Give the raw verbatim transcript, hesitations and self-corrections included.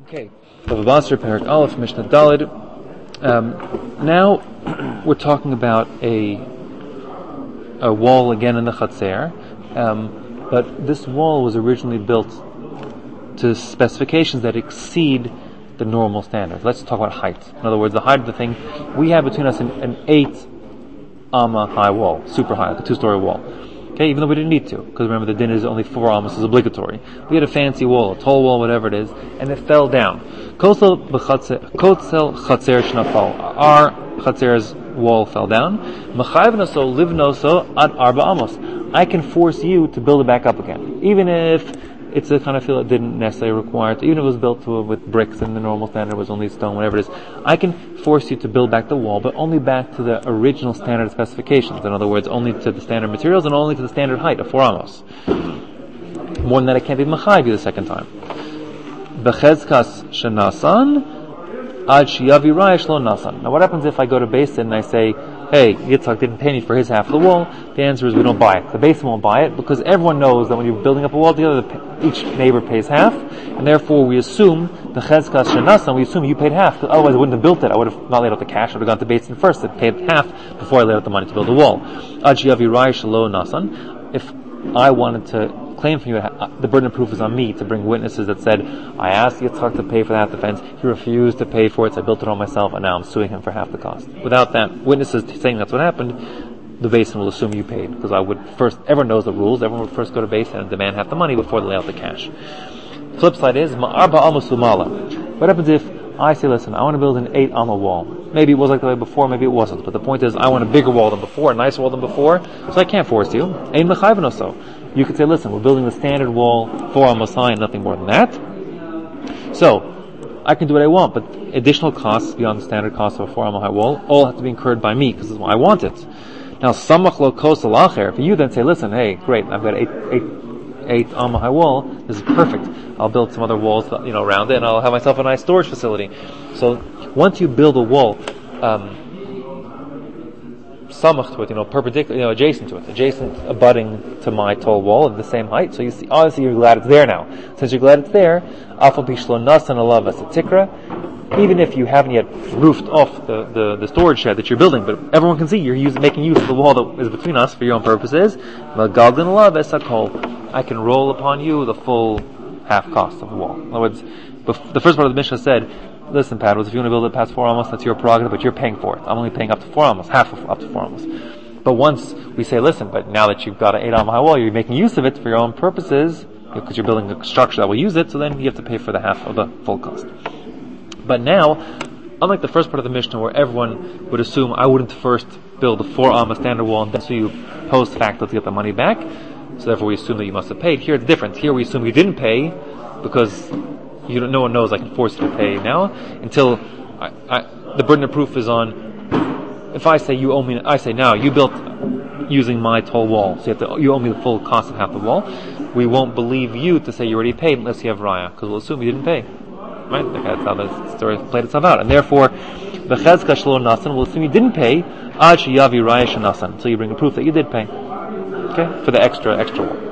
Okay, Bava Basra, Perek Aleph, Mishnah Daled. Um, now we're talking about a a wall again in the Chatzer, um, but this wall was originally built to specifications that exceed the normal standard. Let's talk about height. In other words, the height of the thing. We have between us an, an eight amma high wall, super high, like a two-story wall. Okay, even though we didn't need to, because remember the din is only four ammas is obligatory. We had a fancy wall, a tall wall, whatever it is, and it fell down. Kotzel chatzer shnafal. Our chatzer's wall fell down. Mechayvnaso livnoso ad arba amos. I can force you to build it back up again, even if it's a kind of feel that didn't necessarily require it. Even if it was built to, with bricks and the normal standard was only stone, whatever it is. I can force you to build back the wall, but only back to the original standard specifications. In other words, only to the standard materials and only to the standard height of four amos. More than that, I can't be machayv you the second time. Bechezkas shenasan ad shiyavi raish lo nasan. Now what happens if I go to Beis Din and I say, hey, Yitzchak didn't pay me for his half of the wall? The answer is we don't buy it. The Beis Din won't buy it because everyone knows that when you're building up a wall together, each neighbor pays half, and therefore we assume the chezkas shenasan, we assume you paid half, because otherwise I wouldn't have built it. I would have not laid out the cash, I would have gone to Beis Din first and paid half before I laid out the money to build the wall. Ad shiyavi raish lo nasan. If I wanted to claim from you, the burden of proof is on me to bring witnesses that said, I asked Yitzchak to pay for half the fence, he refused to pay for it, so I built it on myself, and now I'm suing him for half the cost. Without that, witnesses saying that's what happened, the Beis Din will assume you paid, because I would first, everyone knows the rules, everyone would first go to Beis Din and demand half the money before they lay out the cash. Flip side is, ma'arba amasumala. What happens if I say, listen, I want to build an eight amma wall. Maybe it was like the way before, maybe it wasn't, but the point is, I want a bigger wall than before, a nicer wall than before, so I can't force you. Ein mechayven so. You could say, listen, we're building the standard wall, four amos high, and nothing more than that. So, I can do what I want, but additional costs beyond the standard cost of a four amma high wall all have to be incurred by me, because I want it. Now, samach lo kos alacher, if you then say, listen, hey, great, I've got eight, eight, eight amma high wall, this is perfect. I'll build some other walls, you know, around it, and I'll have myself a nice storage facility. So, once you build a wall, um, samach to it, you know, perpendicular, you know, adjacent to it, adjacent, abutting to my tall wall at the same height. So you see, obviously you're glad it's there now. Since you're glad it's there, afal pishlo nasan alav as a tikra, even if you haven't yet roofed off the, the, the storage shed that you're building, but everyone can see you're using, making use of the wall that is between us for your own purposes. Magaldan alav as a kol, I can roll upon you the full half cost of the wall. In other words, bef- the first part of the Mishnah said, listen, Padros, if you want to build it past four amos, that's your prerogative, but you're paying for it. I'm only paying up to four amos, half of up to four amos. But once we say, listen, but now that you've got an eight amma high wall, you're making use of it for your own purposes, because you're building a structure that will use it, so then you have to pay for the half of the full cost. But now, unlike the first part of the Mishnah where everyone would assume I wouldn't first build a four amma standard wall and then so you post facto to get the money back, so therefore we assume that you must have paid. Here it's different. Here we assume you didn't pay, because You don't, no one knows I can force you to pay now until I, I, the burden of proof is on. If I say you owe me, I say now you built using my tall wall, so you have to, you owe me the full cost of half the wall. We won't believe you to say you already paid unless you have raya, because we'll assume you didn't pay. Right? That's how the story played itself out, and therefore the chezka shelo nasan will assume you didn't pay ad sheyavi raya shenasan until you bring a proof that you did pay. Okay, for the extra extra wall.